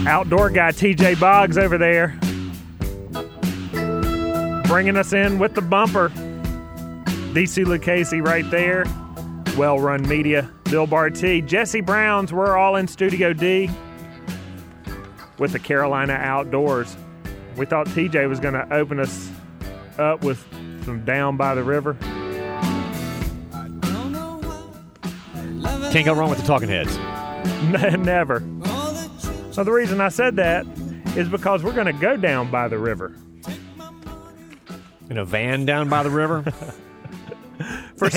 Outdoor guy TJ Boggs over there, bringing us in with the bumper. DC Lucchese right there. Well-run media. Bill Barty. Jesse Browns. We're all in Studio D with the Carolina Outdoors. We thought TJ was going to open us up with some Down by the River. Can't go wrong with the Talking Heads. Never. So the reason I said that is because we're going to go down by the river. In a van down by the river? For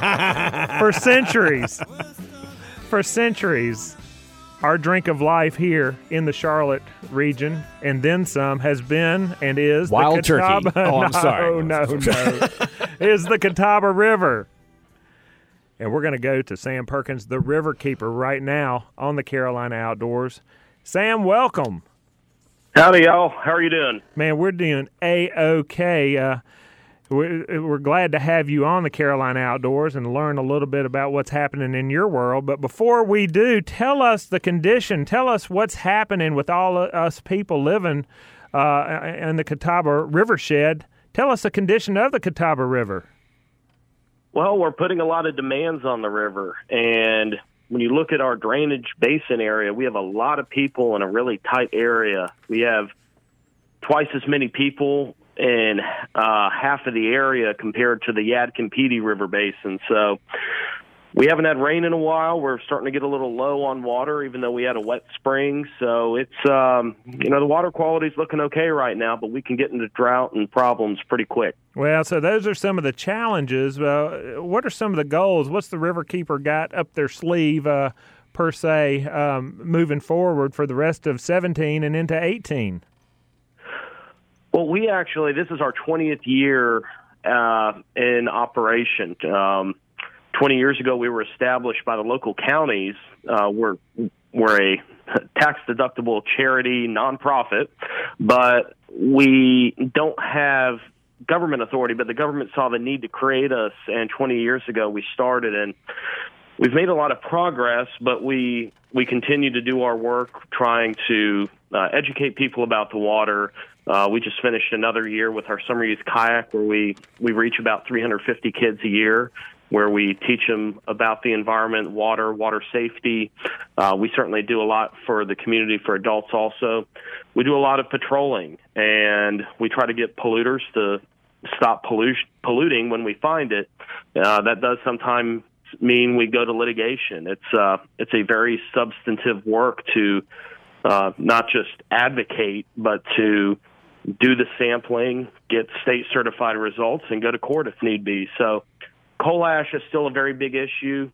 centuries. For centuries, our drink of life here in the Charlotte region, and then some, has been and is Wild the turkey. Catawba. Oh, I'm sorry. No. Is the Catawba River. And we're going to go to Sam Perkins, the river keeper, right now on the Carolina Outdoors. Sam, welcome. Howdy, y'all. How are you doing? Man, we're doing A-OK. We're glad to have you on the Carolina Outdoors and learn a little bit about what's happening in your world. But before we do, tell us the condition. Tell us what's happening with all of us people living in the Catawba Rivershed. Tell us the condition of the Catawba River. Well, we're putting a lot of demands on the river. And when you look at our drainage basin area, we have a lot of people in a really tight area. We have twice as many people in half of the area compared to the Yadkin-Petey River Basin. So we haven't had rain in a while. We're starting to get a little low on water, even though we had a wet spring. So it's, the water quality is looking okay right now, but we can get into drought and problems pretty quick. Well, so those are some of the challenges. What are some of the goals? What's the Riverkeeper got up their sleeve, per se, moving forward for the rest of 17 and into 18? Well, this is our 20th year in operation. 20 years ago, we were established by the local counties. We're a tax-deductible charity nonprofit, but we don't have government authority, but the government saw the need to create us, and 20 years ago we started, and we've made a lot of progress, but we continue to do our work trying to educate people about the water. We just finished another year with our Summer Youth Kayak, where we reach about 350 kids a year, where we teach them about the environment, water safety. We certainly do a lot for the community, for adults also. We do a lot of patrolling, and we try to get polluters to stop polluting when we find it. That does sometimes mean we go to litigation. It's a very substantive work to not just advocate, but to do the sampling, get state certified results, and go to court if need be. So coal ash is still a very big issue.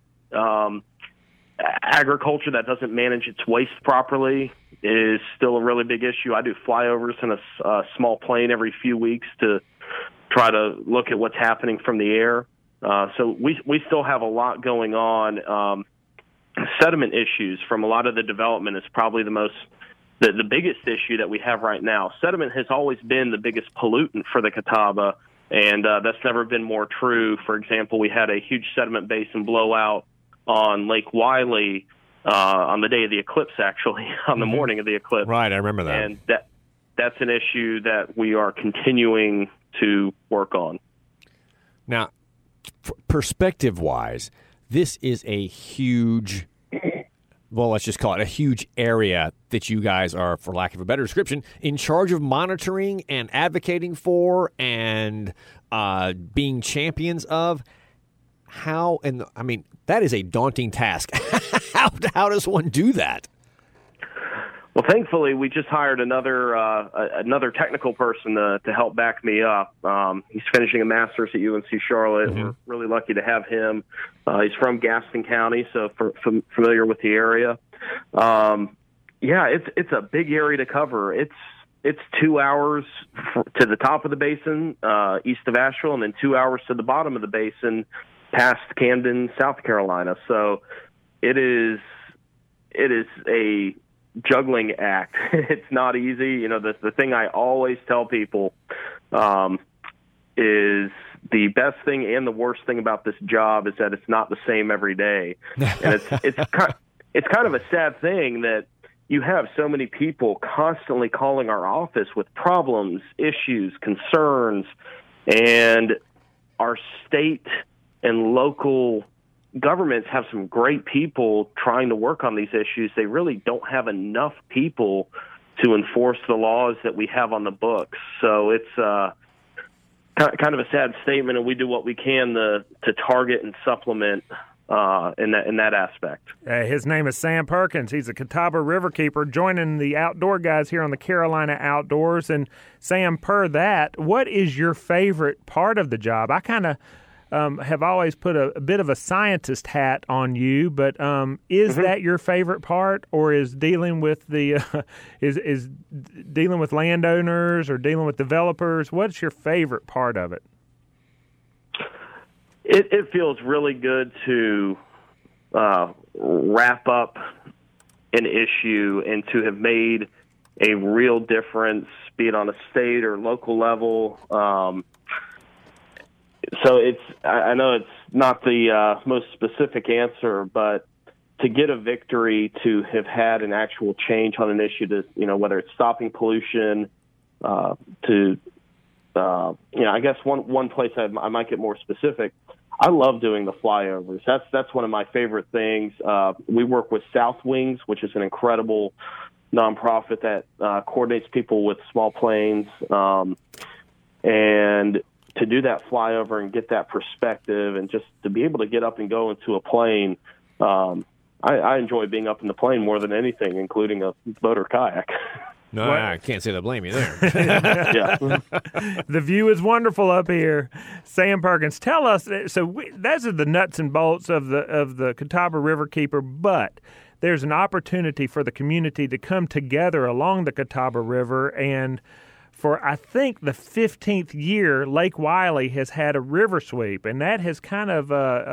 Agriculture that doesn't manage its waste properly is still a really big issue. I do flyovers in a small plane every few weeks to try to look at what's happening from the air. So we still have a lot going on. Sediment issues from a lot of the development is probably the biggest issue that we have right now. Sediment has always been the biggest pollutant for the Catawba, and that's never been more true. For example, we had a huge sediment basin blowout on Lake Wylie on the day of the eclipse, actually, on the morning of the eclipse. Right, I remember that. And that's an issue that we are continuing to work on. Now, perspective-wise, this is a huge, well, let's just call it a huge area that you guys are, for lack of a better description, in charge of monitoring and advocating for and being champions of. That is a daunting task. How does one do that? Well, thankfully, we just hired another technical person to help back me up. He's finishing a master's at UNC Charlotte. Mm-hmm. We're really lucky to have him. He's from Gaston County, so familiar with the area. It's a big area to cover. It's 2 hours to the top of the basin, east of Asheville, and then 2 hours to the bottom of the basin, past Camden, South Carolina. So it is a juggling act. It's not easy. The thing I always tell people is the best thing and the worst thing about this job is that it's not the same every day. And it's kind of a sad thing that you have so many people constantly calling our office with problems, issues, concerns, and our state and local governments have some great people trying to work on these issues. They really don't have enough people to enforce the laws that we have on the books. So it's kind of a sad statement, and we do what we can to target and supplement in that aspect. His name is Sam Perkins. He's a Catawba Riverkeeper, joining the outdoor guys here on the Carolina Outdoors. And Sam, per that, what is your favorite part of the job? I kind of have always put a bit of a scientist hat on you, but is that your favorite part, or is dealing with the is dealing with landowners or dealing with developers? What's your favorite part of it? It feels really good to wrap up an issue and to have made a real difference, be it on a state or local level. So I know it's not the most specific answer, but to get a victory, to have had an actual change on an issue, to whether it's stopping pollution, I guess one place I might get more specific. I love doing the flyovers. That's one of my favorite things. We work with South Wings, which is an incredible nonprofit that coordinates people with small planes, and to do that flyover and get that perspective, and just to be able to get up and go into a plane. I enjoy being up in the plane more than anything, including a boat or kayak. No, I can't say that I blame you there. Yeah. The view is wonderful up here. Sam Perkins, tell us. So those are the nuts and bolts of the Catawba Riverkeeper, but there's an opportunity for the community to come together along the Catawba River, and for, I think, the 15th year, Lake Wylie has had a river sweep, and that has kind of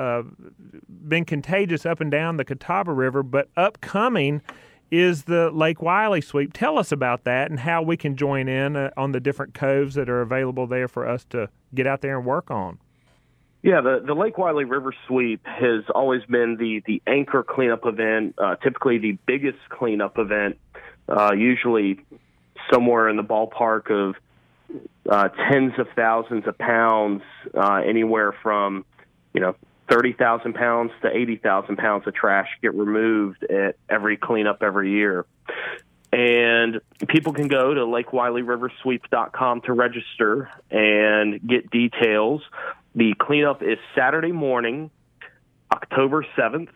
been contagious up and down the Catawba River, but upcoming is the Lake Wylie sweep. Tell us about that and how we can join in on the different coves that are available there for us to get out there and work on. Yeah, the Lake Wylie River Sweep has always been the anchor cleanup event, typically the biggest cleanup event, usually somewhere in the ballpark of tens of thousands of pounds, anywhere from 30,000 pounds to 80,000 pounds of trash get removed at every cleanup every year. And people can go to LakeWylieRiverSweep.com to register and get details. The cleanup is Saturday morning, October 7th.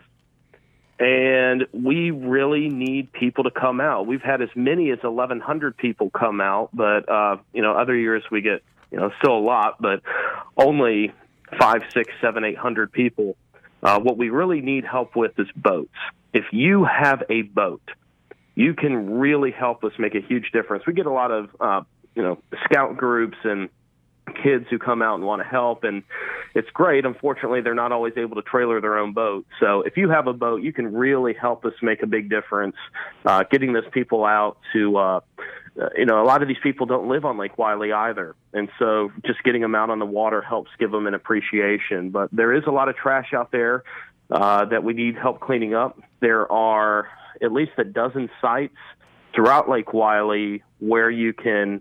And we really need people to come out. We've had as many as 1,100 people come out, but, other years we get, still a lot, but only 5, 6, 7, 800 people. What we really need help with is boats. If you have a boat, you can really help us make a huge difference. We get a lot of, scout groups and kids who come out and want to help, and it's great. Unfortunately, they're not always able to trailer their own boat. So if you have a boat, you can really help us make a big difference, getting those people out to, a lot of these people don't live on Lake Wylie either. And so just getting them out on the water helps give them an appreciation. But there is a lot of trash out there that we need help cleaning up. There are at least a dozen sites throughout Lake Wylie where you can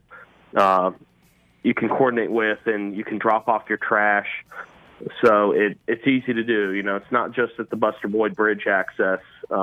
coordinate with, and you can drop off your trash. So it's easy to do. It's not just at the Buster Boyd Bridge access.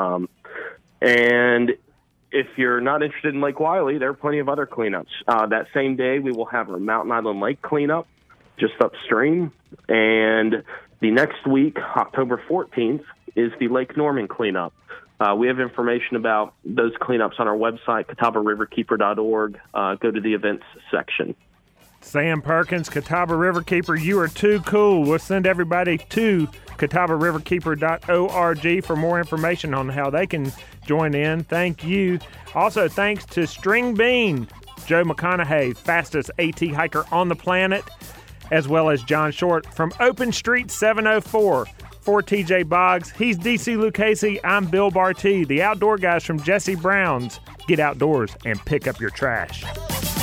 And if you're not interested in Lake Wylie, there are plenty of other cleanups. That same day, we will have our Mountain Island Lake cleanup just upstream. And the next week, October 14th, is the Lake Norman cleanup. We have information about those cleanups on our website, CatawbaRiverkeeper.org. Go to the events section. Sam Perkins, Catawba Riverkeeper, you are too cool. We'll send everybody to CatawbaRiverkeeper.org for more information on how they can join in. Thank you. Also, thanks to String Bean, Joe McConaughey, fastest AT hiker on the planet, as well as John Short from Open Street 704. For TJ Boggs, he's DC Lucchese, I'm Bill Barty, the outdoor guys from Jesse Brown's. Get outdoors and pick up your trash.